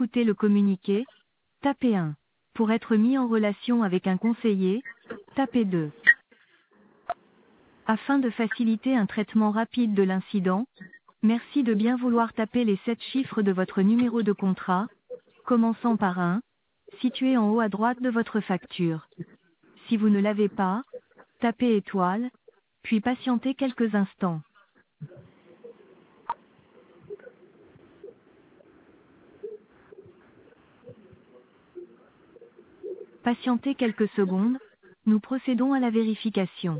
écouter le communiqué, tapez 1. Pour être mis en relation avec un conseiller, tapez 2. Afin de faciliter un traitement rapide de l'incident, merci de bien vouloir taper les 7 chiffres de votre numéro de contrat, commençant par 1, situé en haut à droite de votre facture. Si vous ne l'avez pas, tapez étoile, puis patientez quelques instants. Patientez quelques secondes, nous procédons à la vérification.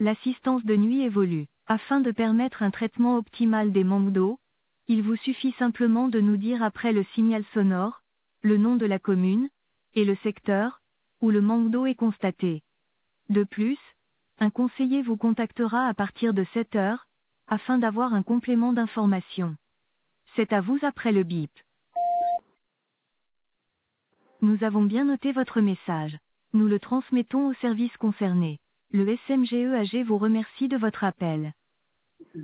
L'assistance de nuit évolue. Afin de permettre un traitement optimal des manques d'eau, il vous suffit simplement de nous dire après le signal sonore, le nom de la commune, et le secteur, où le manque d'eau est constaté. De plus, un conseiller vous contactera à partir de 7 heures, afin d'avoir un complément d'information. C'est à vous après le bip. Nous avons bien noté votre message. Nous le transmettons au service concerné. Le SMGEAG vous remercie de votre appel.